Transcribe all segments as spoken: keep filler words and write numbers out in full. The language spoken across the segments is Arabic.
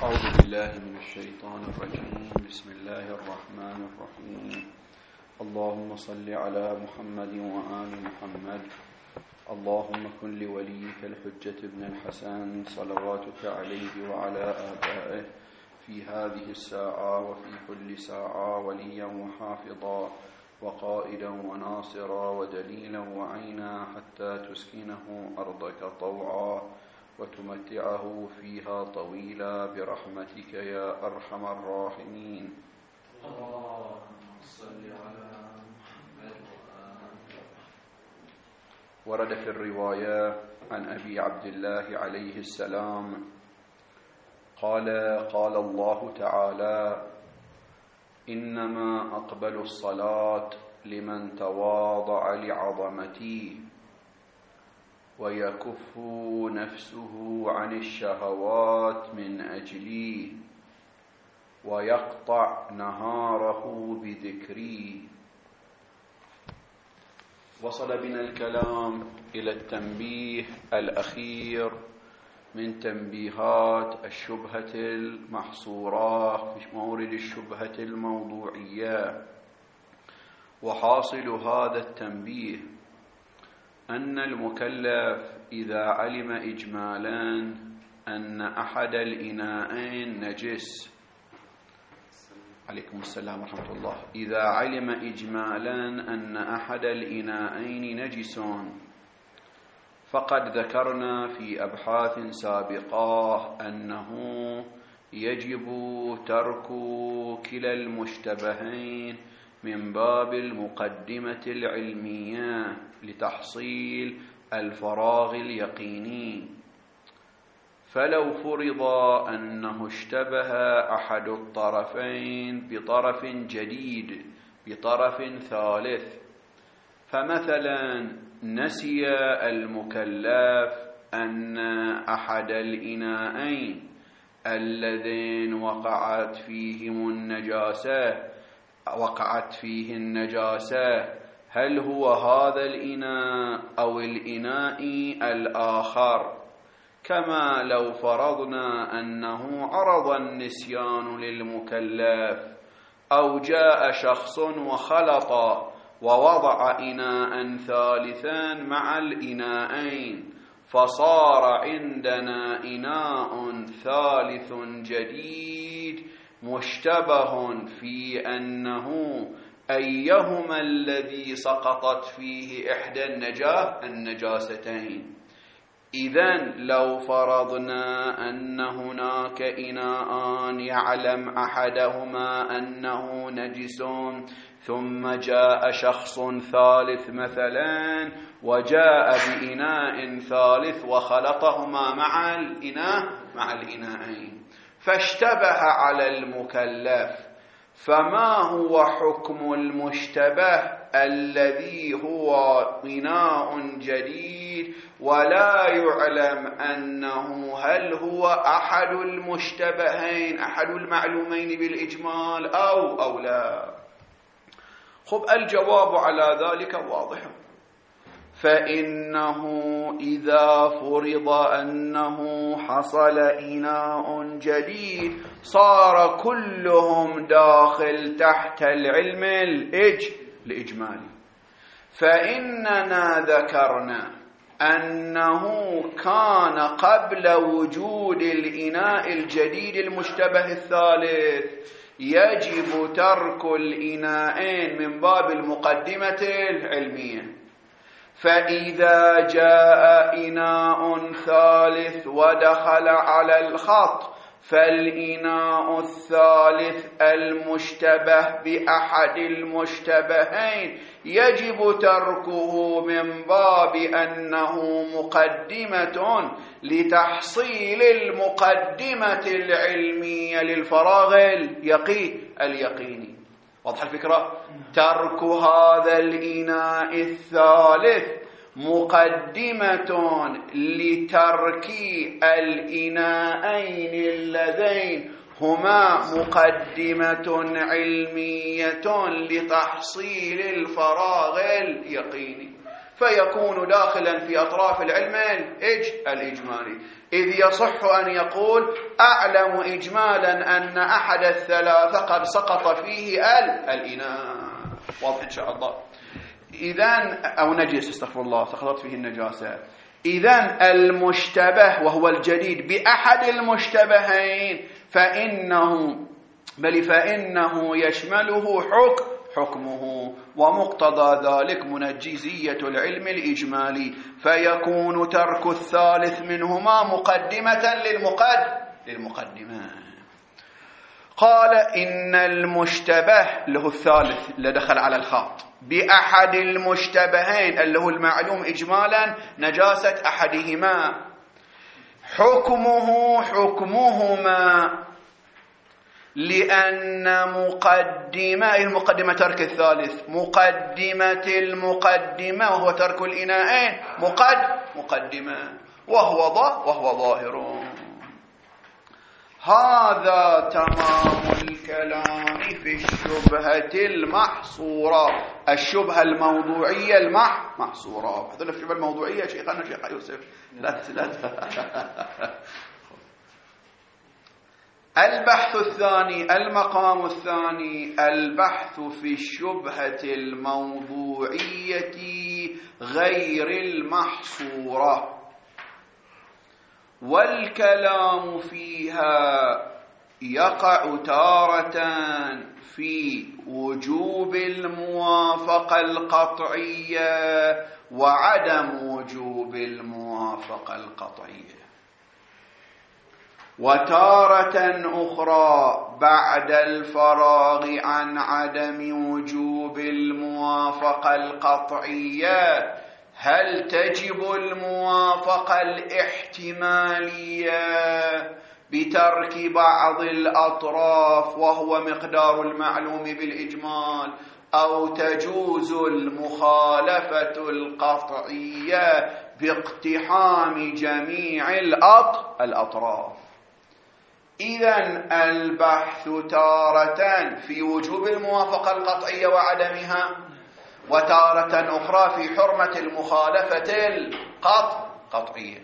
أعوذ بالله من الشيطان الرجيم. بسم الله الرحمن الرحيم. اللهم صل على محمد وآل محمد. اللهم كن لوليك الحجة ابن الحسن صلواتك عليه وعلى آبائه في هذه الساعة وفي كل ساعة وليا وحافظا وقائدا وناصرا ودليلا وعينا حتى تسكنه أرضك طوعا وتمتعه فيها طويلا برحمتك يا أرحم الراحمين. اللهم صل على محمد. ورد في الرواية عن أبي عبد الله عليه السلام قال قال الله تعالى: إنما أقبل الصلاة لمن تواضع لعظمتي ويكف نفسه عن الشهوات من أجلي ويقطع نهاره بذكري. وصل بنا الكلام إلى التنبيه الأخير من تنبيهات الشبهة المحصورة في مورد الشبهة الموضوعية. وحاصل هذا التنبيه أن المكلف إذا علم إجمالا أن أحد الإناءين نجس، عليكم السلام ورحمة الله، إذا علم إجمالا أن أحد الإناءين نجس، فقد ذكرنا في أبحاث سابقة أنه يجب ترك كلا المشتبهين من باب المقدمة العلمية لتحصيل الفراغ اليقيني. فلو فرض أنه اشتبه أحد الطرفين بطرف جديد بطرف ثالث، فمثلا نسي المكلف أن أحد الإناءين اللذين وقعت فيهم النجاسة وقعت فيه النجاسة هل هو هذا الإناء أو الإناء الآخر، كما لو فرضنا أنه عرض النسيان للمكلف أو جاء شخص وخلط ووضع إناء ثالثا مع الإناءين، فصار عندنا إناء ثالث جديد مشتبه في أنه أيهما الذي سقطت فيه إحدى النجاه النجاستين. إذن لو فرضنا أن هناك إناءان يعلم أحدهما أنه نجس، ثم جاء شخص ثالث مثلا وجاء بإناء ثالث وخلطهما مع الإناء مع الإناءين فاشتبه على المكلف، فما هو حكم المشتبه الذي هو إناء جديد ولا يعلم أنه هل هو أحد المشتبهين أحد المعلومين بالإجمال أو أو لا؟ خب الجواب على ذلك واضح. فإنه إذا فرض أنه حصل إناء جديد صار كلهم داخل تحت العلم الإج الإجمالي. فإننا ذكرنا أنه كان قبل وجود الإناء الجديد المشتبه الثالث يجب ترك الإناءين من باب المقدمة العلمية. فإذا جاء إناء ثالث ودخل على الخط فالإناء الثالث المشتبه بأحد المشتبهين يجب تركه من باب أنه مقدمة لتحصيل المقدمة العلمية للفراغ اليقين اليقيني. واضح الفكرة؟ ترك هذا الإناء الثالث مقدمة لترك الإناءين اللذين هما مقدمة علمية لتحصيل الفراغ اليقيني. فيكون داخلا في أطراف العلم الإجمالي، إذ يصح أن يقول أعلم إجمالا أن أحد الثلاثة قد سقط فيه الإناء. واضح إن شاء الله. إذن أو نجس، استغفر الله، سقطت فيه النجاسة. إذن المشتبه وهو الجديد بأحد المشتبهين فإنه بل فإنه يشمله حكم حكمه، ومقتضى ذلك منجزية العلم الإجمالي، فيكون ترك الثالث منهما مقدمة للمقد للمقدمة. قال إن المشتبه له الثالث اللي دخل على الخاط بأحد المشتبهين اللي هو المعلوم إجمالا نجاسة أحدهما، حكمه حكمهما، لأن مقدمة المقدمة ترك الثالث، مقدمة المقدمة وهو ترك الإناءين مقد مقدمة وهو ضا وهو ظاهر. هذا تمام الكلام في الشبهة المحصورة، الشبهة الموضوعية المح محصورة. هذول الشبهة الموضوعية شيخنا شيخ يوسف لا لا البحث الثاني، المقام الثاني، البحث في الشبهة الموضوعية غير المحصورة، والكلام فيها يقع تارة في وجوب الموافقة القطعية وعدم وجوب الموافقة القطعية، وتارة أخرى بعد الفراغ عن عدم وجوب الموافقة القطعية هل تجب الموافقة الاحتمالية بترك بعض الأطراف وهو مقدار المعلوم بالإجمال، أو تجوز المخالفة القطعية باقتحام جميع الأطراف. إذن البحث تارة في وجوب الموافقة القطعية وعدمها، وتارة أخرى في حرمة المخالفة القطعية.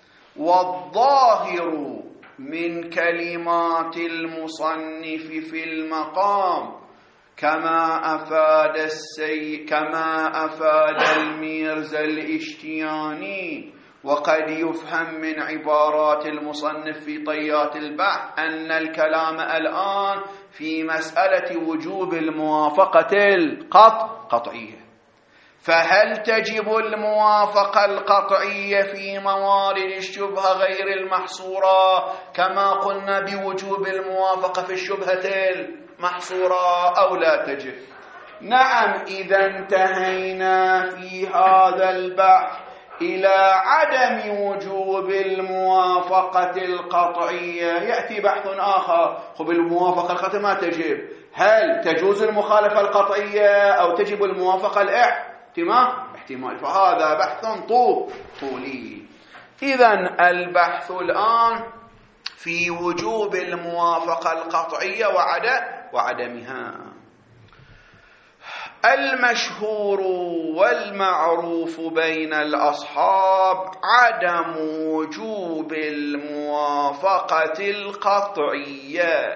والظاهر من كلمات المصنف في المقام كما أفاد السي كما أفاد الميرزا الاشتياني، وقد يفهم من عبارات المصنف في طيات البحث أن الكلام الآن في مسألة وجوب الموافقة القطعية. فهل تجب الموافقة القطعية في موارد الشبهة غير المحصورة كما قلنا بوجوب الموافقة في الشبهة المحصورة أو لا تجب؟ نعم، إذا انتهينا في هذا البحث إلى عدم وجوب الموافقة القطعية يأتي بحث آخر. خب الموافقة القطعية ما تجب، هل تجوز المخالفة القطعية أو تجب الموافقة الاحتمال احتمال فهذا بحث طول طولي. إذن البحث الآن في وجوب الموافقة القطعية وعدمها. المشهور والمعروف بين الأصحاب عدم وجوب الموافقة القطعية،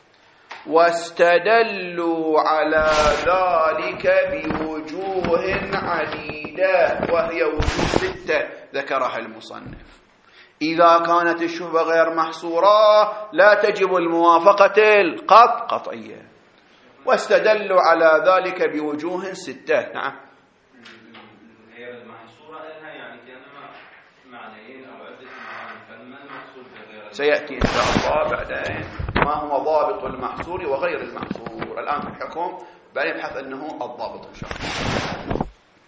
واستدلوا على ذلك بوجوه عديدة وهي وجوه ستة ذكرها المصنف. إذا كانت الشبهة غير محصورة لا تجب الموافقة القطعية، واستدلوا على ذلك بوجوه ستة. نعم، غير المحصورة لها يعني كأنما معنيين أو عدة معاني، فما المقصود بغير؟ سيأتي إن شاء الله بعدين ما هو ضابط المحصور وغير المحصور. الآن في الحكم بنبحث أنه الضابط إن شاء الله.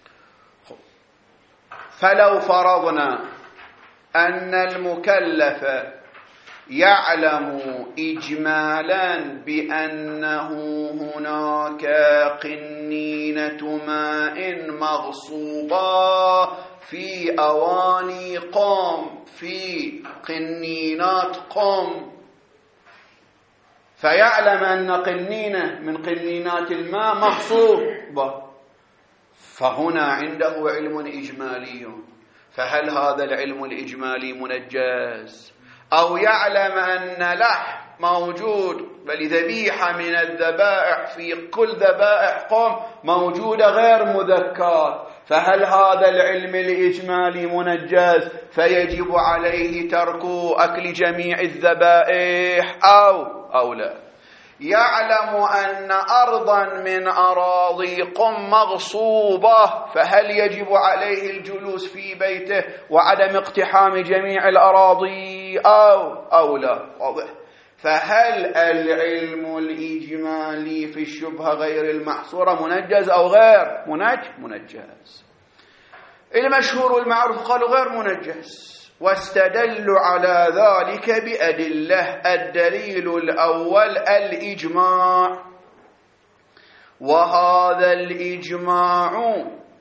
فلو فرضنا أن المكلف يعلم إجمالا بأنه هناك قنينة ماء مغصوبة في أواني قم، في قنينات قم، فيعلم أن قنينة من قنينات الماء مغصوبة، فهنا عنده علم إجمالي، فهل هذا العلم الإجمالي منجز؟ أو يعلم أن لحم موجود بل ذبيحة من الذبائح في كل ذبائح قوم موجودة غير مذكات، فهل هذا العلم الإجمالي منجز فيجب عليه ترك أكل جميع الذبائح أو أو لا؟ يعلم أن أرضا من أراضي قم مغصوبة، فهل يجب عليه الجلوس في بيته وعدم اقتحام جميع الأراضي أو أو لا؟ واضح. فهل العلم الإجمالي في الشبهة غير المحصورة منجز أو غير منج منجز؟ المشهور والمعروف قالوا غير منجز، واستدلوا على ذلك بأدلة. الدليل الأول الإجماع، وهذا الإجماع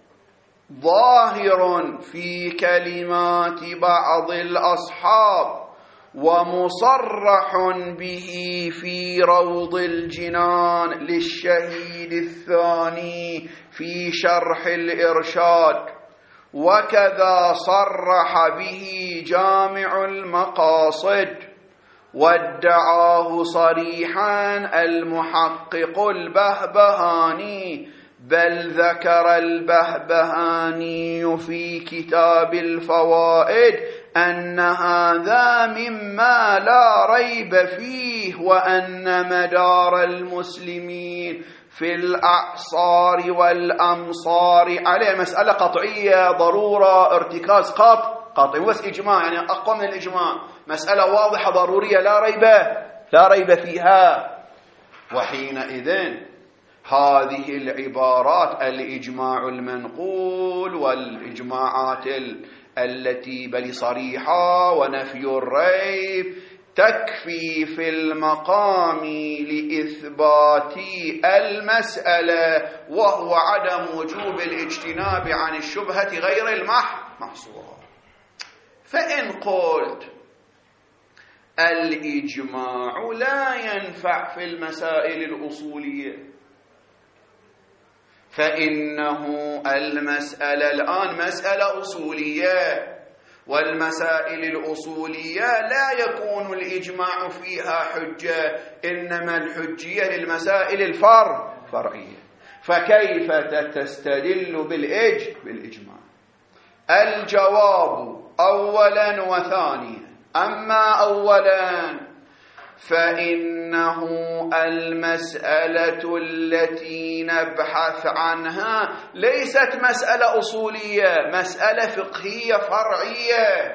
ظاهر في كلمات بعض الأصحاب ومصرح به في روض الجنان للشهيد الثاني في شرح الإرشاد، وكذا صرح به جامع المقاصد، وادعاه صريحا المحقق البهبهاني، بل ذكر البهبهاني في كتاب الفوائد أن هذا مما لا ريب فيه، وأن مدار المسلمين في الأعصار والأمصار عليه مسألة قطعية ضرورة ارتكاز قطع قطعي، بس إجماع يعني أقوى من الإجماع، مسألة واضحة ضرورية لا ريب لا ريب فيها. وحينئذ هذه العبارات الإجماع المنقول والإجماعات التي بل صريحة ونفي الريب تكفي في المقام لإثبات المسألة، وهو عدم وجوب الاجتناب عن الشبهة غير المحصورة. فإن قلت الإجماع لا ينفع في المسائل الأصولية، فإنه المسألة الآن مسألة أصولية، والمسائل الأصولية لا يكون الإجماع فيها حجة، إنما الحجية للمسائل الفر فرعية، فكيف تستدل بالإج بالإجماع؟ الجواب أولا وثانيا. أما أولا فإنه المسألة التي نبحث عنها ليست مسألة أصولية، مسألة فقهية فرعية،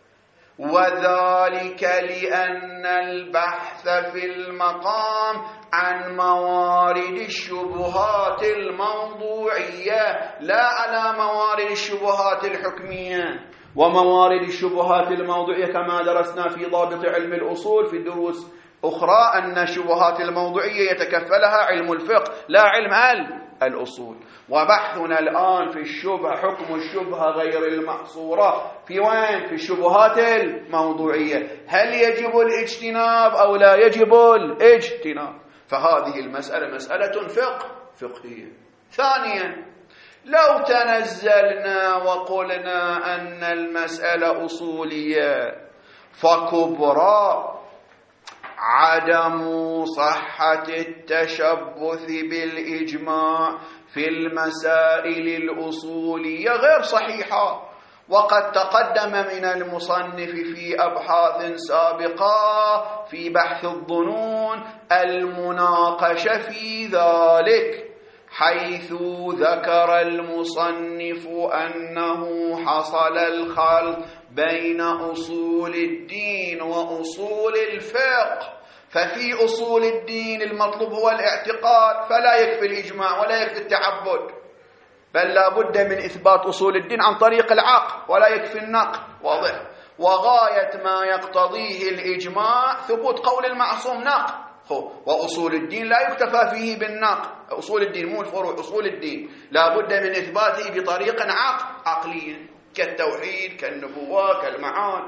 وذلك لأن البحث في المقام عن موارد الشبهات الموضوعية لا على موارد الشبهات الحكمية. وموارد الشبهات الموضوعية كما درسنا في ضابط علم الأصول في دروس أخرى أن الشبهات الموضوعية يتكفلها علم الفقه لا علم الأصول. وبحثنا الآن في الشبهة، حكم الشبهة غير المحصورة في وين؟ في الشبهات الموضوعية، هل يجب الاجتناب أو لا يجب الاجتناب؟ فهذه المسألة مسألة فقه فقهية. ثانيا، لو تنزلنا وقلنا أن المسألة أصولية فكبرى عدم صحة التشبث بالإجماع في المسائل الأصولية غير صحيحة، وقد تقدم من المصنف في أبحاث سابقة في بحث الظنون المناقشة في ذلك، حيث ذكر المصنف أنه حصل الخلط بين أصول الدين وأصول الفقه، ففي أصول الدين المطلوب هو الاعتقاد، فلا يكفي الإجماع ولا يكفي التعبد، بل لا بد من إثبات أصول الدين عن طريق العقل ولا يكفي النقل. واضح. وغاية ما يقتضيه الإجماع ثبوت قول المعصوم نقل، وأصول الدين لا يكتفى فيه بالنقل، أصول الدين مو الفروع، أصول الدين لا بد من إثباته بطريق عقل عقلي كالتوحيد كالنبوة كالمعاد.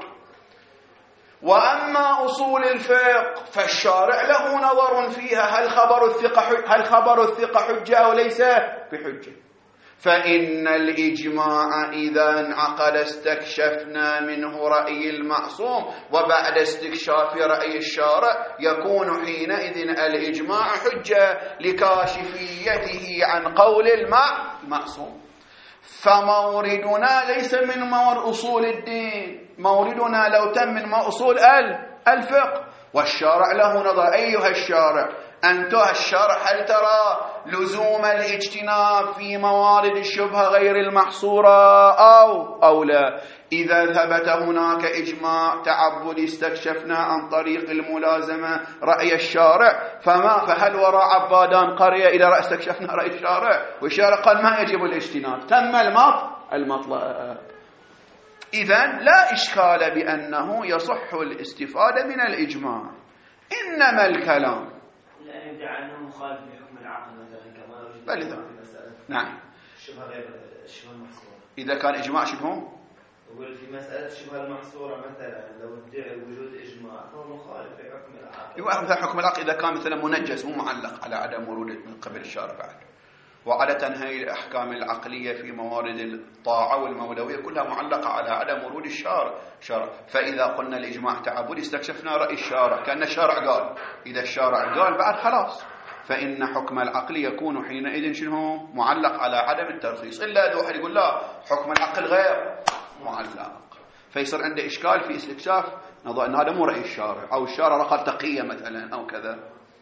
وأما أصول الفقه فالشارع له نظر فيها، هل خبر الثقة هل خبر الثقة حجة أو ليس بحجة؟ فإن الإجماع إذا انعقد استكشفنا منه رأي المعصوم، وبعد استكشاف رأي الشارع يكون حينئذ الإجماع حجة لكاشفيته عن قول المعصوم. فموردنا ليس من مورد أصول الدين، موردنا لو تم من أصول الفقه، والشارع له نظر. أيها الشارع، أنتها الشرع، هل ترى لزوم الاجتناب في موارد الشبهة غير المحصورة أو أو لا؟ إذا ثبت هناك إجماع تعبدي استكشفنا عن طريق الملازمة رأي الشارع، فما فهل وراء عبادان قرية إذا استكشفنا رأي الشارع والشارع قال ما يجب الاجتناب، تم المطلب. إذن لا إشكال بأنه يصح الاستفادة من الإجماع، إنما الكلام لأن يدعى أنه مخالف لحكم العقل مثلا كما بل إذا نعم الشبهة غير الشبهة المحصورة. إذا كان إجماع شبهه يقول في مسألة الشبهة المحصورة مثلا لو ادعي وجود إجماع فهو مخالف لحكم العقل. يقول مثلا حكم العقل إذا كان مثلا منجز مو معلق على عدم وروده من قبل الشارع بعد. وعادة هذه الأحكام العقلية في موارد الطاعة والمولوية كلها معلقة على عدم ورود الشارع شارع. فإذا قلنا الإجماع تعبدي استكشفنا رأي الشارع كأن الشارع قال، إذا الشارع قال بعد خلاص، فإن حكم العقل يكون حينئذ شنو معلق على عدم الترخيص. إلا إذا واحد يقول لا حكم العقل غير معلق، فيصير عنده إشكال في استكشاف نظر أن هذا مو رأي الشارع، أو الشارع رقل تقية مثلا أو كذا.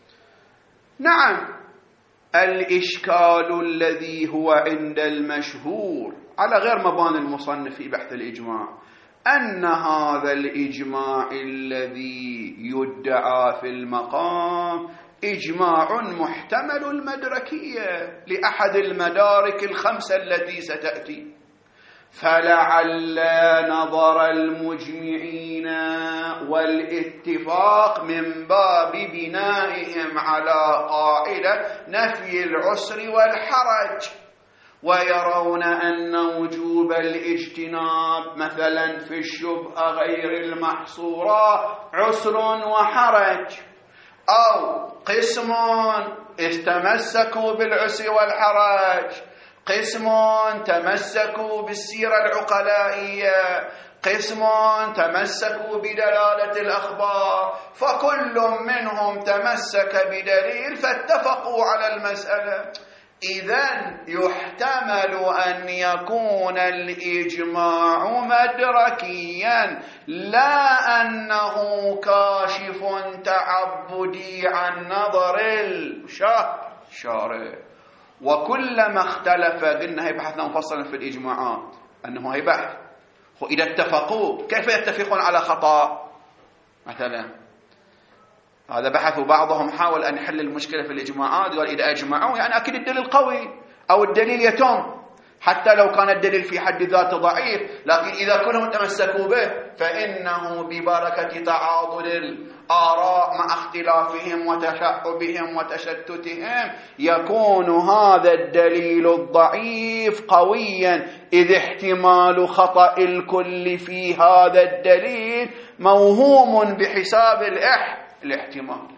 نعم، الإشكال الذي هو عند المشهور على غير مباني المصنف في بحث الإجماع أن هذا الإجماع الذي يدعى في المقام إجماع محتمل المدركية لأحد المدارك الخمسة التي ستأتي، فلعل نظر المجمعين والاتفاق من باب بنائهم على قاعدة نفي العسر والحرج، ويرون أن وجوب الاجتناب مثلا في الشبهة غير المحصورة عسر وحرج، أو قسم استمسكوا بالعسر والحرج، قسم تمسكوا بالسيرة العقلائية، قسم تمسكوا بدلالة الأخبار، فكل منهم تمسك بدليل فاتفقوا على المسألة. إذن يحتمل أن يكون الإجماع مدركيا لا أنه كاشف تعبدي عن نظر الشارع. وكلما اختلف، قلنا هي بحثنا مفصلا في الإجماعات أنه هي بحث، وإذا اتفقوا كيف يتفقون على خطأ مثلا؟ هذا بحث، وبعضهم حاول أن يحل المشكلة في الإجماعات، قال إذا أجمعوا يعني أكيد الدليل قوي أو الدليل يتم، حتى لو كان الدليل في حد ذاته ضعيف، لكن إذا كلهم تمسكوا به فإنه ببركة تعاضد الآراء مع اختلافهم وتشعبهم وتشتتهم يكون هذا الدليل الضعيف قويا، إذ احتمال خطأ الكل في هذا الدليل موهوم بحساب الإح الاحتمال.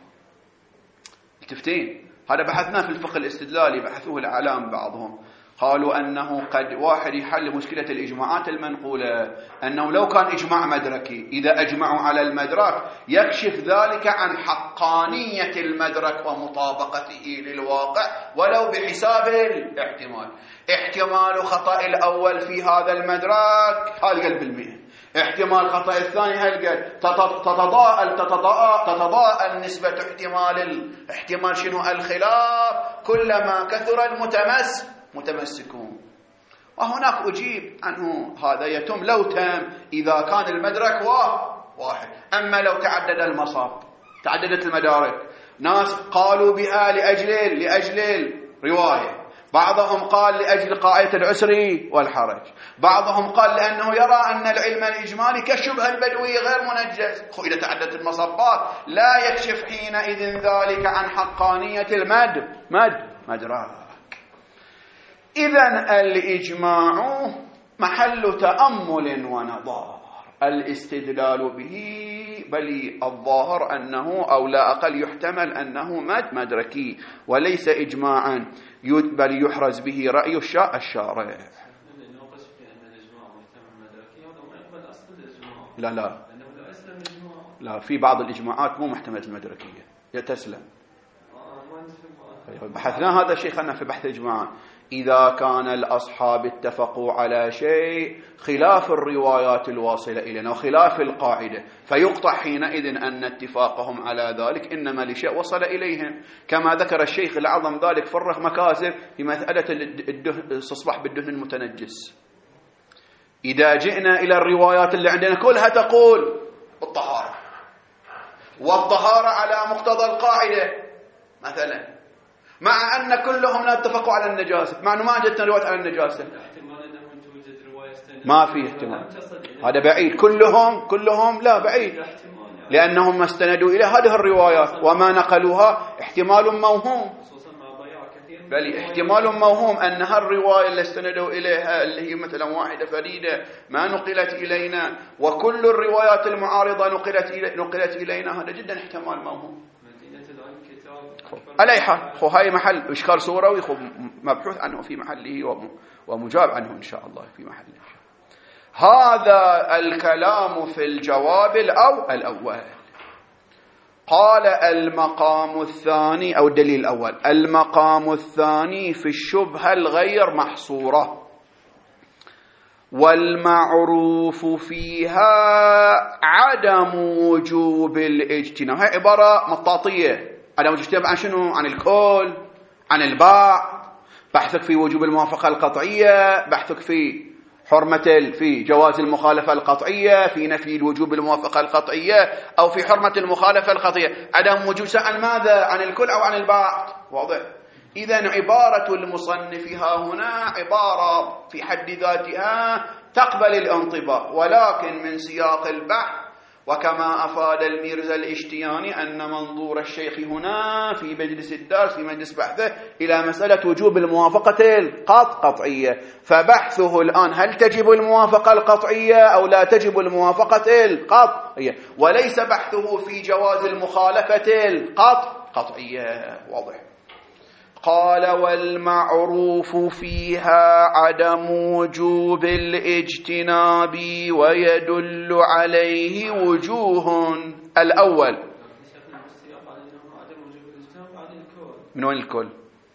التفتين هذا بحثنا في الفقه الاستدلالي، بحثوه العلام بعضهم، قالوا أنه قد واحد يحل مشكلة الإجماعات المنقولة، أنه لو كان إجماع مدركي إذا أجمعوا على المدرك يكشف ذلك عن حقانية المدرك ومطابقته للواقع ولو بحساب الاحتمال. احتمال خطأ الأول في هذا المدرك هالقل بالمئة، احتمال خطأ الثاني هالقل، تتضاءل تتضاءل تتضاءل نسبة احتمال الاحتمال شنو الخلاف كلما كثر المتمس متمسكون. وهناك أجيب عنه هذا يتم لو تم إذا كان المدرك واحد، أما لو تعدد المصاب تعددت المدارك، ناس قالوا بها لأجل لأجل رواية، بعضهم قال لأجل قاعدة العسر والحرج، بعضهم قال لأنه يرى أن العلم الإجمالي كالشبهة البدوية غير منجز. إذا تعددت المصبات لا يكشف حينئذ ذلك عن حقانية المد مد مدراك. إذن الإجماع محل تأمل ونظر، الاستدلال به، بل الظاهر أنه أو لا أقل يحتمل أنه مدركي وليس إجماعا، بل يحرز به رأي الشارع. لا لا لا، في بعض الإجماعات مو محتملة المدركية. يتسلم بحثنا هذا الشيء، خلنا في بحث الإجماع. إذا كان الأصحاب اتفقوا على شيء خلاف الروايات الواصلة إلينا وخلاف القاعدة، فيقطع حينئذ أن اتفاقهم على ذلك إنما لشيء وصل إليهم، كما ذكر الشيخ الأعظم ذلك فرغ مكاسب في مسألة الاستصباح بالدهن المتنجس. إذا جئنا إلى الروايات اللي عندنا كلها تقول الطهارة، والطهارة على مقتضى القاعدة مثلا، مع أن كلهم لا اتفقوا على النجاسة، مع أنه ما عندنا رواية على النجاسة، ما في احتمال، هذا بعيد. كلهم كلهم لا بعيد، لأنهم ما استندوا إلى هذه الروايات وما نقلوها احتمال موهوم، بل احتمال موهوم أن هالرواية اللي استندوا إليها اللي هي مثلا واحدة فريدة ما نقلت إلينا، وكل الروايات المعارضة نقلت إلي نقلت إلينا، هذا جدا احتمال موهوم. على حال خو هاي محل إشكال صوروي، خو مبحوث عنه في محله ومجاب عنه إن شاء الله في محله. هذا الكلام في الجواب الأو الأول. قال المقام الثاني أو الدليل الأول، المقام الثاني في الشبهة الغير محصورة، والمعروف فيها عدم وجوب الاجتناب. هاي عبارة مطاطية. عدم وجوب الاجتناب عن شنو؟ عن الكل، عن البعض. بحثك في وجوب الموافقة القطعية، بحثك في حرمة في جواز المخالفة القطعية، في نفي الوجوب الموافقة القطعية، أو في حرمة المخالفة القطعية. عدم وجوب عن ماذا؟ عن الكل أو عن البعض؟ واضح. إذن عبارة المصنف ها هنا عبارة في حد ذاتها تقبل الانطباق، ولكن من سياق البحث وكما أفاد الميرزا الاشتياني أن منظور الشيخ هنا في مجلس الدرس في مجلس بحثه إلى مسألة وجوب الموافقة القطعية، فبحثه الآن هل تجب الموافقة القطعية أو لا تجب الموافقة القطعية، وليس بحثه في جواز المخالفة القطعية. واضح. قال والمعروف فيها عدم وجوب الاجتناب ويدل عليه وجوه. الأول من وين الكل؟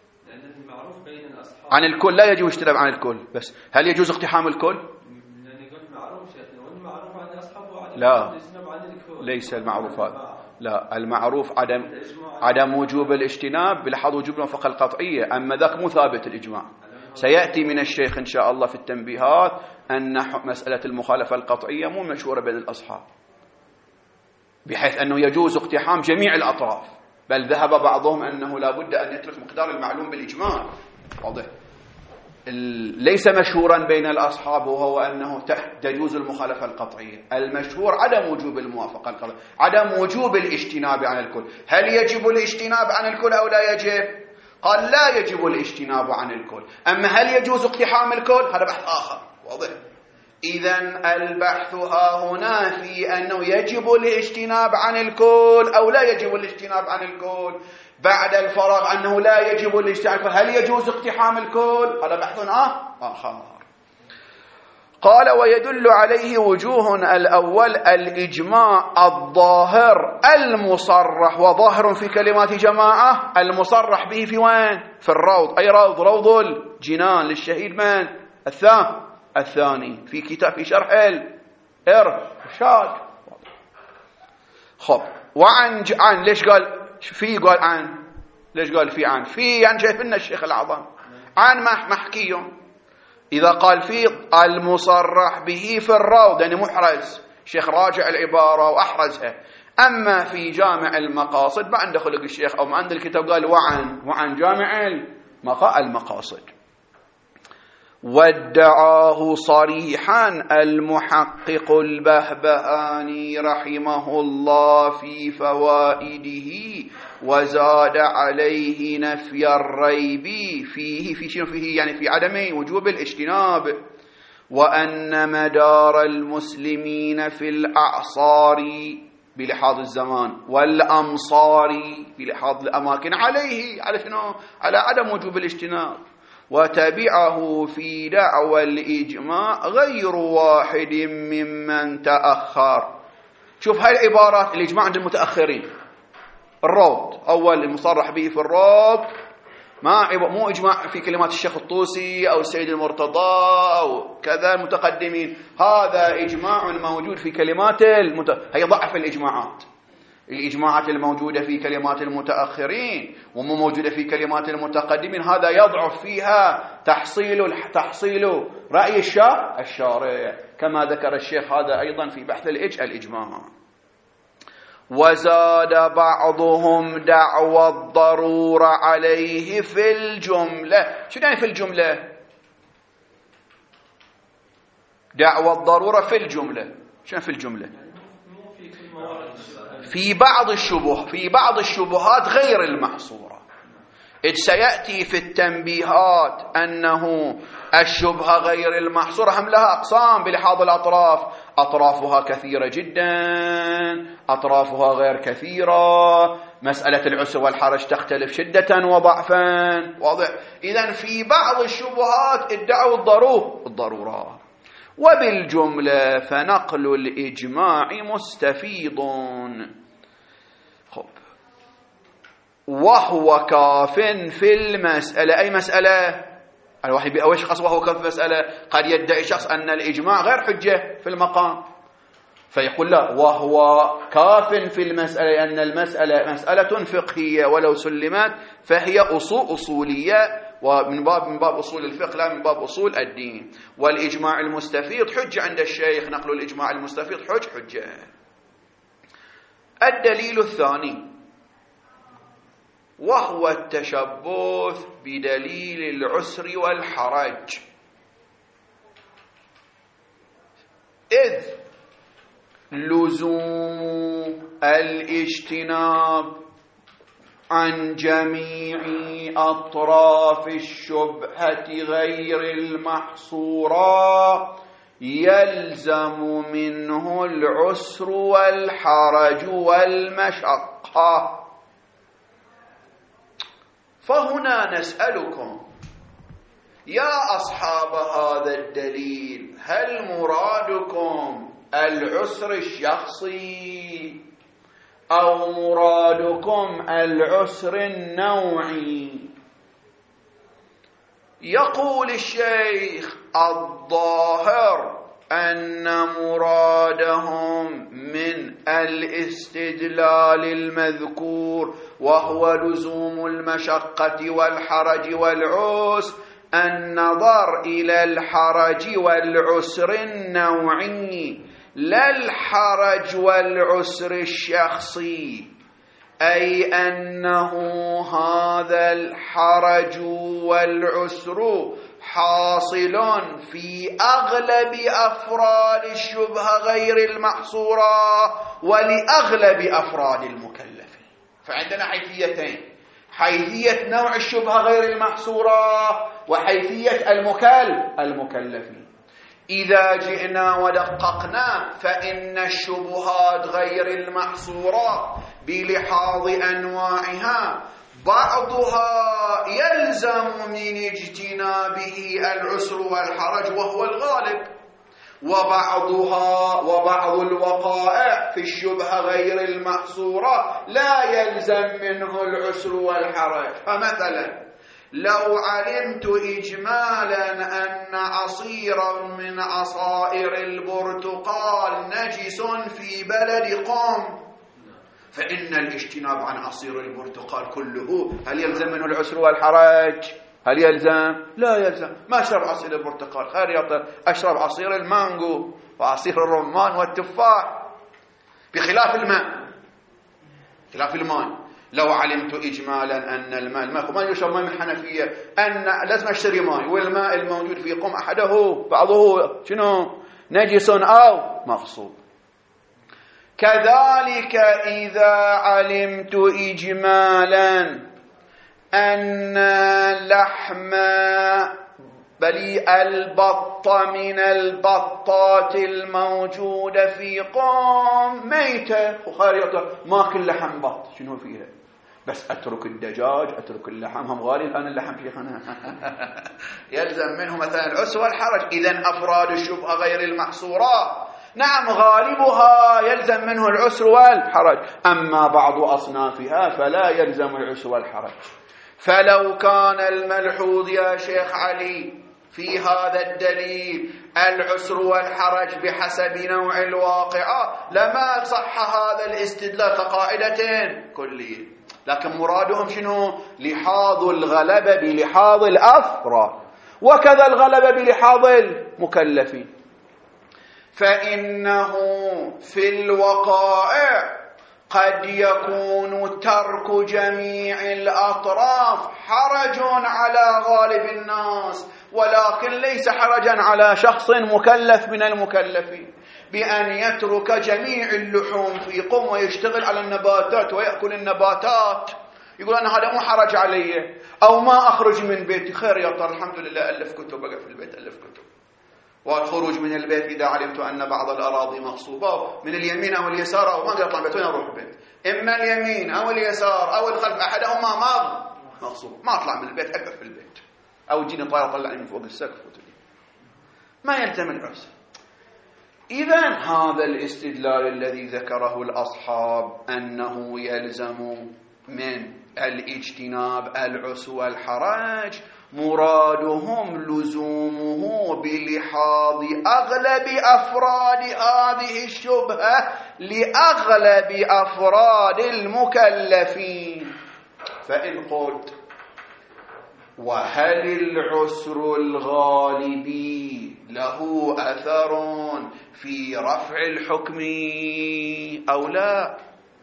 عن الكل لا يجوز اجتناب عن الكل، بس هل يجوز اقتحام الكل؟ لا ليس المعروف هذا، لا المعروف عدم عدم وجوب الاجتناب بلحظ وجوب الموافقة القطعية، أما ذاك مو ثابت الإجماع. سيأتي من الشيخ إن شاء الله في التنبيهات أن مسألة المخالفة القطعية مو مشهورة بين الأصحاب بحيث أنه يجوز اقتحام جميع الأطراف، بل ذهب بعضهم أنه لا بد أن يترك مقدار المعلوم بالإجماع. واضح. ليس مشهورا بين الأصحاب وهو أنه تجوز المخالفة القطعية، المشهور عدم وجوب الموافقة القطعية، عدم وجوب الاجتناب عن الكل. هل يجب الاجتناب عن الكل أو لا يجب؟ قال لا يجب الاجتناب عن الكل. أما هل يجوز اقتحام الكل؟ هذا بحث آخر. واضح. إذن البحث ها هنا في أنه يجب الاجتناب عن الكل أو لا يجب الاجتناب عن الكل، بعد الفراغ أنه لا يجب الاجتناب هل يجوز اقتحام الكل، هذا بحث آخر. قال ويدل عليه وجوه. الأول الإجماع الظاهر المصرح، وظاهر في كلمات جماعة المصرح به في وين؟ في الروض. أي روض؟ روض الجنان للشهيد من؟ الثاني الثاني في كتاب في شرح الإرشاد. خب وعن عن ليش قال في؟ قال عن ليش قال في؟ عن في يعني شايف لنا الشيخ الأعظم عن محكي. إذا قال في المصرح به في الروض يعني محرز، الشيخ راجع العبارة وأحرزها. أما في جامع المقاصد ما عنده خلق الشيخ أو ما عنده الكتاب قال وعن وعن جامع المقاصد. وادعاه صريحا المحقق البهبهاني رحمه الله في فوائده، وزاد عليه نفي الريب فيه في شنو فيه يعني في عدم وجوب الاجتناب. وأن مدار المسلمين في الأعصار بلحاظ الزمان والأمصار بلحاظ الأماكن عليه، على شنو؟ على عدم وجوب الاجتناب. وتبعه في دعوى الإجماع غير واحد ممن تأخر. شوف هاي العبارات، الإجماع عند المتأخرين الروض، أول المصرح به في الروض، ما مو إجماع في كلمات الشيخ الطوسي أو السيد المرتضى أو كذا المتقدمين، هذا إجماع موجود في كلمات المت... هي ضعف الإجماعات. الإجماعات الموجودة في كلمات المتأخرين ومو موجودة في كلمات المتقدمين، هذا يضعف فيها تحصيل تحصيل رأي الشارع الشارع كما ذكر الشيخ هذا أيضا في بحث الإج الإجماع. وزاد بعضهم دعوى الضرورة عليه في الجملة. شو يعني في الجملة؟ دعوى الضرورة في الجملة. شو في الجملة؟ في بعض الشبه في بعض الشبهات غير المحصورة. إذ سيأتي في التنبيهات أنه الشبهة غير المحصورة هم لها أقسام بلحاظ الأطراف، أطرافها كثيرة جدا، أطرافها غير كثيرة، مسألة العسر والحرج تختلف شدة وضعفا، واضح؟ إذن في بعض الشبهات ادعوا الضرورة الضرورة. وبالجملة فنقل الإجماع مستفيض. خب، وهو كاف في المسألة. أي مسألة؟ الواحد بأول شخص وهو كاف في المسألة، قد يدعي شخص أن الإجماع غير حجة في المقام، فيقول لا، وهو كاف في المسألة أن المسألة مسألة فقهية ولو سلمت فهي أصول أصولية، ومن باب من باب أصول الفقه لا من باب أصول الدين. والإجماع المستفيض حجة عند الشيخ، نقل الإجماع المستفيض حج حجة. الدليل الثاني وهو التشبث بدليل العسر والحرج، إذ لزوم الاجتناب عن جميع أطراف الشبهة غير المحصورة يلزم منه العسر والحرج والمشقة. فهنا نسألكم يا أصحاب هذا الدليل، هل مرادكم العسر الشخصي أو مرادكم العسر النوعي؟ يقول الشيخ الظاهر أن مرادهم من الاستدلال المذكور وهو لزوم المشقة والحرج والعسر النظر إلى الحرج والعسر النوعي لا الحرج والعسر الشخصي، أي أنه هذا الحرج والعسر حاصل في أغلب أفراد الشبهة غير المحصورة ولأغلب أفراد المكلفين. فعندنا حيثيتين، حيثية نوع الشبهة غير المحصورة وحيثية المكلف المكلفين. إذا جئنا ودققنا فإن الشبهات غير المحصورة بلحاظ أنواعها بعضها يلزم من اجتنابه العسر والحرج وهو الغالب، وبعضها وبعض الوقائع في الشبهة غير المحصورة لا يلزم منه العسر والحرج. فمثلا لو علمت إجمالا أن عصيرا من عصائر البرتقال نجس في بلد قوم، فإن الاجتناب عن عصير البرتقال كله هل يلزم منه العسر والحرج؟ هل يلزم؟ لا يلزم. ما أشرب عصير البرتقال، خير يطر أشرب عصير المانجو وعصير الرمان والتفاح، بخلاف الماء خلاف الماء. لو علمت إجمالا أن الماء الماء ما يشرب ماء من حنفية، أن لازم أشتري ماء، والماء الموجود في قم أحده بعضه شنو نجس أو مغصوب. كذلك إذا علمت إجمالا أن لحم بل البطة من البطات الموجودة في قوم ميتة وخارطة، ما كل لحم بط، شنو فيها؟ بس أترك الدجاج، أترك اللحم، هم غالي الآن اللحم شيخنا. يلزم منه مثلا العسر والحرج. إذن أفراد الشبهة غير المحصورة نعم غالبها يلزم منه العسر والحرج، أما بعض أصنافها فلا يلزم العسر والحرج. فلو كان الملحوظ يا شيخ علي في هذا الدليل العسر والحرج بحسب نوع الواقعة لما صح هذا الاستدلال كقاعدة كلية، لكن مرادهم شنو؟ لحاظ الغلبة بلحاظ الأفراد، وكذا الغلبة بلحاظ المكلفين. فإنه في الوقائع قد يكون ترك جميع الأطراف حرج على غالب الناس، ولكن ليس حرجا على شخص مكلف من المكلفين بأن يترك جميع اللحوم في قم ويشتغل على النباتات ويأكل النباتات، يقول أنا هذا مو حرج علي، أو ما أخرج من بيتي، خير يا طار الحمد لله ألف كتب بقى في البيت، ألف كتب. والخروج من البيت إذا علمت أن بعض الأراضي مغصوبة من اليمين أو اليسار، أو ما أقدر أطلع بيت وين أروح البيت، إما اليمين أو اليسار أو الخلف أحدهما ما مغصوب، ما أطلع من البيت، أقف في البيت، أو تجيني طائرة طلعني من فوق السقف ما يلزم العسر. إذن هذا الاستدلال الذي ذكره الأصحاب أنه يلزم من الاجتناب العسر والحرج مرادهم لزومه بلحاظ أغلب أفراد هذه الشبهة لأغلب أفراد المكلفين. فإن قلت وهل العسر الغالبي له أثر في رفع الحكم أو لا؟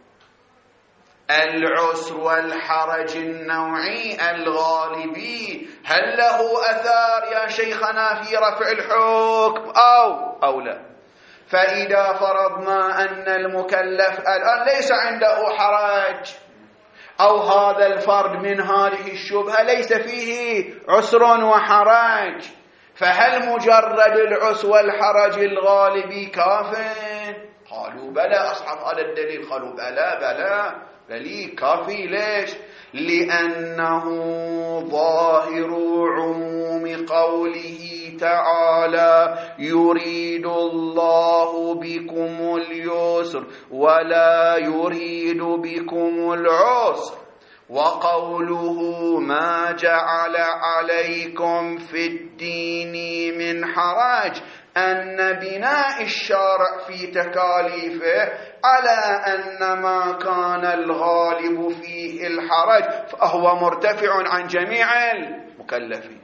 العسر والحرج النوعي الغالبي هل له أثار يا شيخنا في رفع الحكم أو أو لا؟ فإذا فرضنا أن المكلف الآن ليس عنده حرج، أو هذا الفرد من هذه الشبهة ليس فيه عسر وحرج، فهل مجرد العسر والحرج الغالبي كاف؟ قالوا بلى. أصحاب هذا الدليل قالوا بلى بلى بلي كافي. ليش؟ لأنه ظاهر عموم قوله تعالى يريد الله بكم اليسر ولا يريد بكم العسر، وقوله ما جعل عليكم في الدين من حرج أن بناء الشارع في تكاليفه على أن ما كان الغالب فيه الحرج فهو مرتفع عن جميع المكلفين.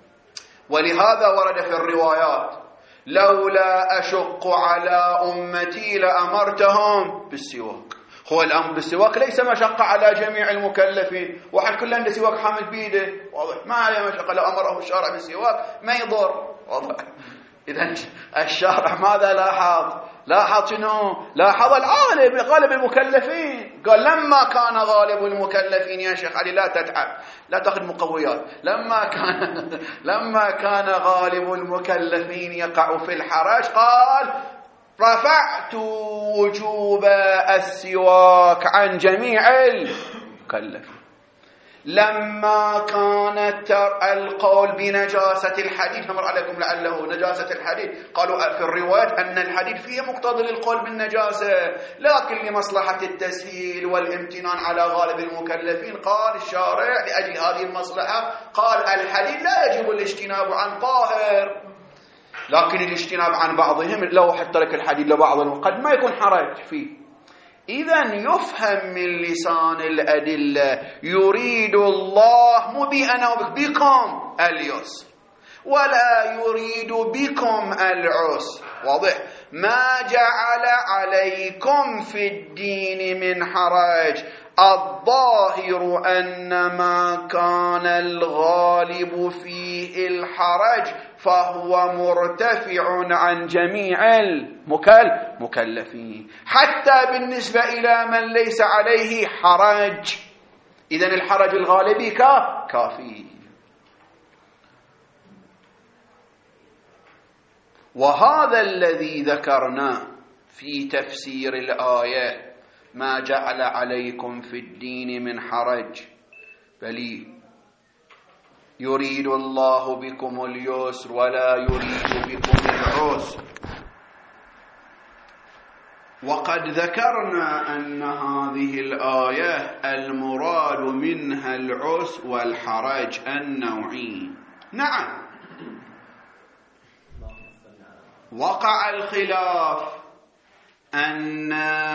ولهذا ورد في الروايات لولا أشق على أمتي لأمرتهم بالسواك. هو الأمر بالسواك ليس مشقة على جميع المكلفين، واحد كله عنده سواك حامل بيده واضح، ما عليه مشقة، لو أمره الشارع بالسواك ما يضر واضح. إذن الشارع ماذا لاحظ؟ لاحظ شنو؟ لاحظ الغالب غالب المكلفين. قال لما كان غالب المكلفين يا شيخ علي لا تتعب، لا تأخذ مقويات، لما كان لما كان غالب المكلفين يقع في الحرج قال رفعت وجوب السواك عن جميع المكلفين. لما كانت القول بنجاسة الحديد، نمر عليكم لعله نجاسة الحديد، قالوا في الروايات أن الحديد فيه مقتضى للقول بالنجاسة، لكن لمصلحة التسهيل والامتنان على غالب المكلفين قال الشارع لأجل هذه المصلحة قال الحديد لا يجب الاجتناب عن طاهر، لكن الاجتناب عن بعضهم لو حتى ترك الحديد لبعضهم قد ما يكون حرج فيه. إذن يفهم من لسان الأدلة يريد الله مو بي أنا بكم اليسر ولا يريد بكم العسر، واضح؟ ما جعل عليكم في الدين من حرج، الظاهر أن ما كان الغالب فيه الحرج فهو مرتفع عن جميع المكلفين حتى بالنسبة إلى من ليس عليه حرج. إذن الحرج الغالبي كافي. وهذا الذي ذكرناه في تفسير الآية ما جعل عليكم في الدين من حرج بل يريد الله بكم اليسر ولا يريد بكم العسر. وقد ذكرنا أن هذه الآية المراد منها العسر والحرج النوعي. نعم وقع الخلاف أن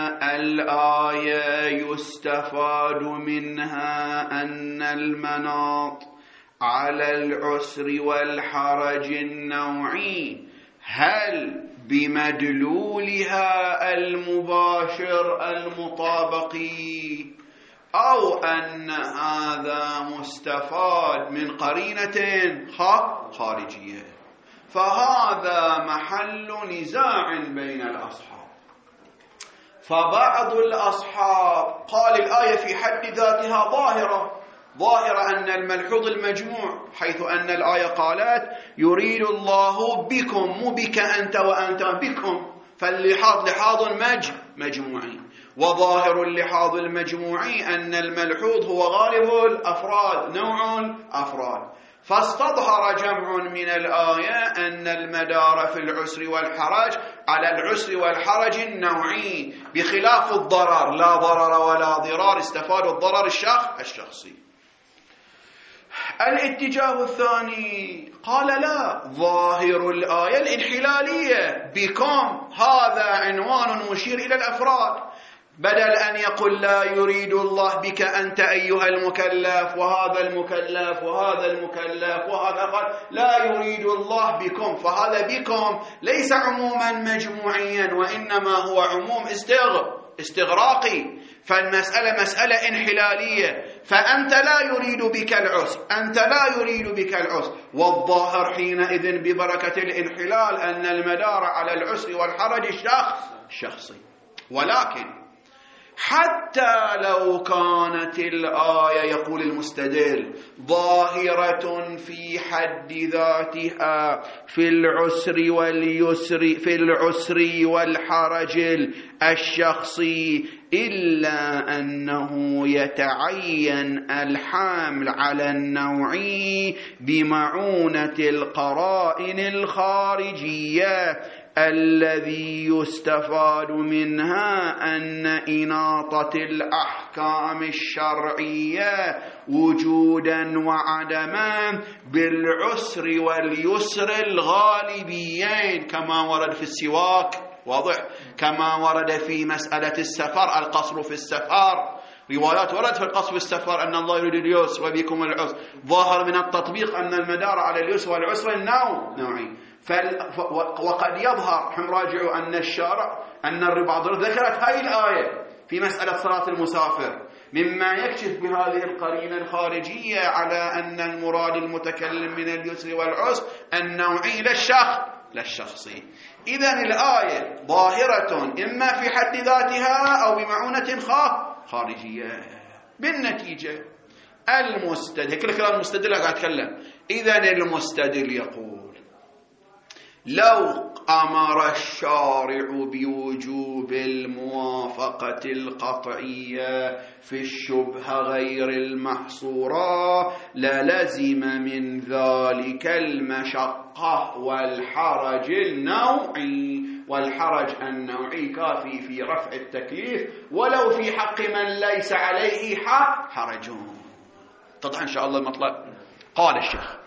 الآية يستفاد منها أن المناط على العسر والحرج النوعي هل بمدلولها المباشر المطابقي أو أن هذا مستفاد من قرينة خارجية. فهذا محل نزاع بين الأصحاب. فبعض الأصحاب قال الآية في حد ذاتها ظاهرة ظاهرة أن الملحوظ المجموع، حيث أن الآية قالت يريد الله بكم، مو بك أنت وأنت، بكم، فاللحاظ لحاظ مج مجموعي، وظاهر اللحاظ المجموعي أن الملحوظ هو غالب الأفراد، نوع الأفراد. فاستظهر جمع من الآية أن المدار في العسر والحرج على العسر والحرج النوعي، بخلاف الضرر، لا ضرر ولا ضرار، استفاد الضرر الشخص الشخصي. الاتجاه الثاني قال لا، ظاهر الآية الانحلالية، بكم هذا عنوان مشير إلى الأفراد، بدل أن يقول لا يريد الله بك أنت أيها المكلف وهذا المكلف وهذا المكلف وهذا، قال لا يريد الله بكم، فهذا بكم ليس عموما مجموعيا وإنما هو عموم استغراقي. فالمسألة مسألة انحلالية، فأنت لا يريد بك العسر، أنت لا يريد بك العسر، والظاهر حينئذ ببركة الانحلال أن المدار على العسر والحرج الشخص الشخصي. ولكن حتى لو كانت الآية، يقول المستدل، ظاهرة في حد ذاتها في العسر واليسر، في العسر والحرج الشخصي، إلا أنه يتعين الحمل على النوعي بمعونة القرائن الخارجية الذي يستفاد منها أن إناطة الأحكام الشرعية وجودا وعدما بالعسر واليسر الغالبيين، كما ورد في السواك، واضح، كما ورد في مسألة السفر، القصر في السفر، روايات ورد في القصر في السفر أن الله يريد اليسر وبكم العسر، ظاهر من التطبيق أن المدار على اليسر والعسر النوع نوعي. وقد يظهر، هم راجعوا أن الشارع أن الرباط ذكرت هذه الآية في مسألة صلاة المسافر، مما يكشف بهذه القرينة الخارجية على أن المراد المتكلم من اليسر والعسر النوعي للشخص للشخصي. إذن الآية ظاهرة إما في حد ذاتها أو بمعونة خارجية. بالنتيجة المستدل، كل كلام المستدل قاعد أتكلم، إذن المستدل يقول لو أمر الشارع بوجوب الموافقة القطعية في الشبهة غير المحصورة للزم من ذلك المشقة والحرج النوعي، والحرج النوعي كافي في رفع التكليف ولو في حق من ليس عليه حق حرج. تضح إن شاء الله المطلب. قال الشيخ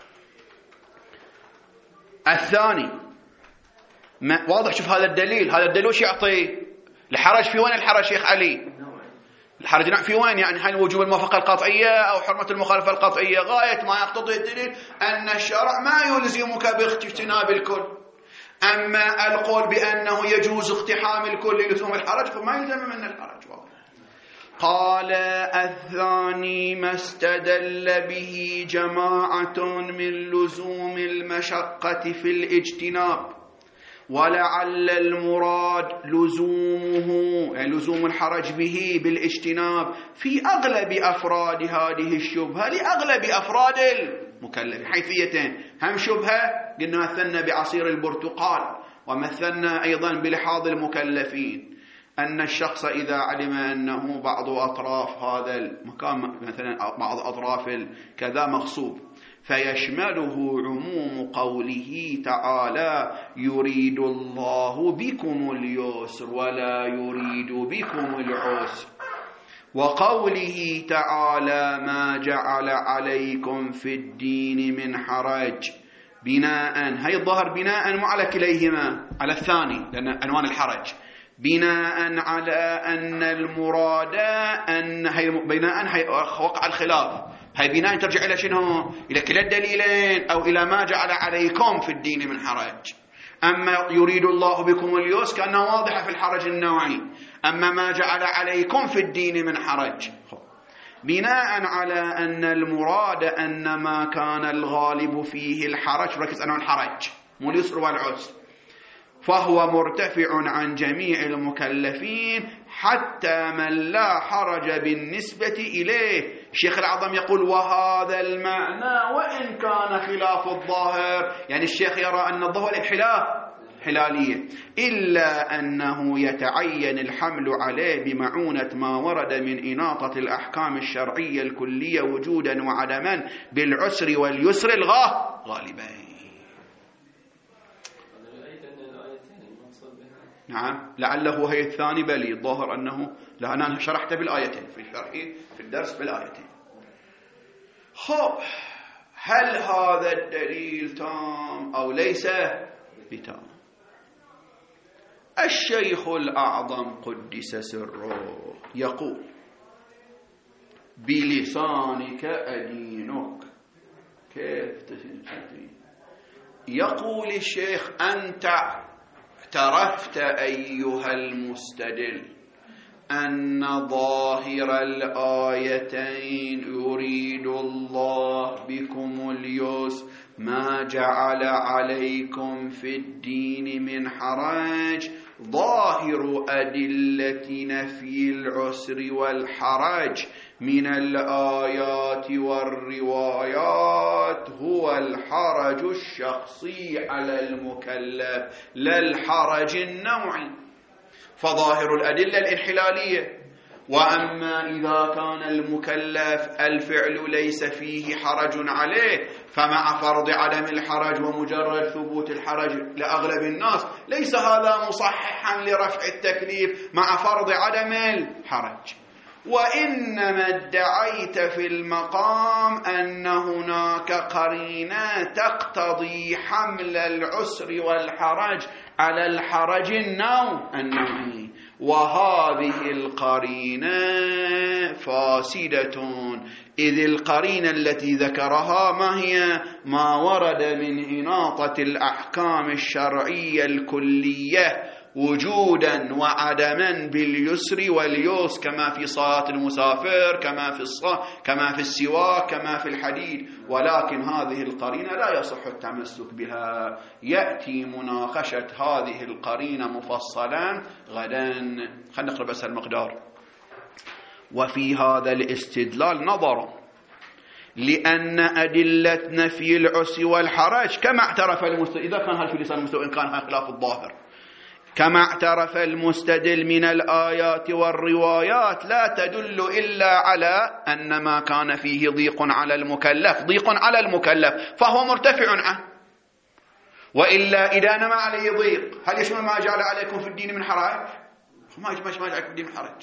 الثاني ما واضح، شوف هذا الدليل، هذا الدليل وش يعطي؟ الحرج في وين؟ الحرج شيخ علي الحرج في وين؟ يعني هل وجوب الموافقة القطعية أو حرمة المخالفة القطعية؟ غاية ما يقتضي الدليل أن الشرع ما يلزمك باجتناب الكل، أما القول بأنه يجوز اقتحام الكل للزوم الحرج فما يلزم من الحرج. قال الثاني ما استدل به جماعة من لزوم المشقة في الاجتناب، ولعل المراد لزومه، يعني لزوم الحرج به بالاجتناب في أغلب أفراد هذه الشبهة لأغلب أفراد المكلف. حيثيتين، هم شبهة قلنا مثلنا بعصير البرتقال، ومثلنا أيضا بلحاظ المكلفين أن الشخص إذا علم أنه بعض أطراف هذا المكان مثلا بعض أطراف كذا مغصوب، فيشمله عموم قوله تعالى يريد الله بكم اليسر ولا يريد بكم العسر، وقوله تعالى ما جعل عليكم في الدين من حرج بناء، هي الظهر بناء مو على كليهما، على الثاني لأن عنوان الحرج، بناء على أن المراد أن هي بناء هي وقع الخلاف، هي بناء ترجع إلى شنو؟ إلى كلا الدليلين أو إلى ما جعل عليكم في الدين من حرج. أما يريد الله بكم اليسر كأنه واضحة في الحرج النوعي، أما ما جعل عليكم في الدين من حرج بناء على أن المراد أن ما كان الغالب فيه الحرج، ركز أنه الحرج مو اليسر والعسر، فهو مرتفع عن جميع المكلفين حتى من لا حرج بالنسبة إليه. الشيخ الأعظم يقول وهذا المعنى وإن كان خلاف الظاهر، يعني الشيخ يرى أن الظاهر انحلال حلالية، إلا أنه يتعين الحمل عليه بمعونة ما ورد من إناطة الأحكام الشرعية الكلية وجودا وعدما بالعسر واليسر الغاه غالبين. نعم لعله هي الثاني بلي الظاهر أنه، لأن أنا شرحت بالآيتين في شرحي في الدرس بالآيتين. خب هل هذا الدليل تام أو ليس بتام؟ الشيخ الأعظم قدس سره يقول بلسانك أدينك. كيف تدين؟ يقول الشيخ أنت اعترفت أيها المستدل أن ظاهر الآيتين يريد الله بكم اليسر ما جعل عليكم في الدين من حرج، ظاهر أدلة نفي العسر والحرج من الآيات والروايات هو الحرج الشخصي على المكلف لا الحرج النوعي، فظاهر الأدلة الانحلالية. وأما إذا كان المكلف الفعل ليس فيه حرج عليه، فمع فرض عدم الحرج ومجرد ثبوت الحرج لأغلب الناس ليس هذا مصححا لرفع التكليف مع فرض عدم الحرج. وإنما ادعيت في المقام أن هناك قرينة تقتضي حمل العسر والحرج على الحرج النوعي، وهذه القرينة فاسدة، إذ القرينة التي ذكرها ما هي؟ ما ورد من إناطة الأحكام الشرعية الكلية وجودا وعدما باليسر واليسر، كما في صلاة المسافر، كما في الصلاة، كما في السواك، كما في الحديد. ولكن هذه القرينة لا يصح التمسك بها، يأتي مناقشة هذه القرينة مفصلا غدا. خلينا نقرأ بس المقدار. وفي هذا الاستدلال نظر، لأن أدلة نفي العسر والحرج كما اعترف المستدل، إذا كان هذا في لسان المستدل إن كان خلاف الظاهر، كما اعترف المستدل من الآيات والروايات لا تدل إلا على أن ما كان فيه ضيق على المكلف ضيق على المكلف فهو مرتفع عنه، وإلا إذا نما عليه ضيق هل يشمل ما جعل عليكم في الدين من حرج؟ ما يشمل ما جعل عليكم في الدين من حرج.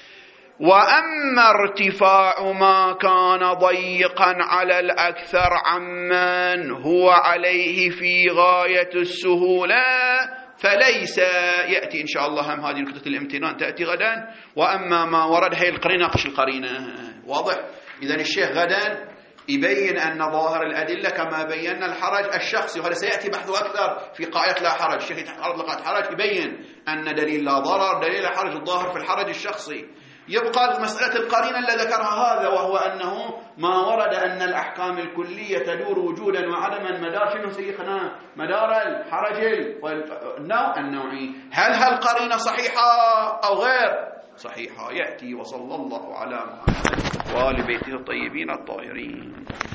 وأما ارتفاع ما كان ضيقا على الأكثر عمن هو عليه في غاية السهولة فليس، يأتي إن شاء الله هم هذه نقطة الامتنان تأتي غدا. وأما ما ورد هي القرينة قش القرينة واضح. إذن الشيخ غدا يبين أن ظاهر الأدلة كما بينا الحرج الشخصي، وهذا سيأتي بحثه أكثر في قاعدة لا حرج. الشيخ يتعرض لقاعدة حرج يبين أن دليل لا ضرر دليل الحرج الظاهر في الحرج الشخصي. يبقى مسألة القرينة اللي ذكرها هذا، وهو أنه ما ورد أن الأحكام الكلية تدور وجودا وعدما مدار شنو سيخنا؟ مدار الحرج النوعي. هل هالقرينة صحيحة أو غير صحيحة؟ يأتي. وصلى الله على محمد وآل بيته الطيبين الطاهرين.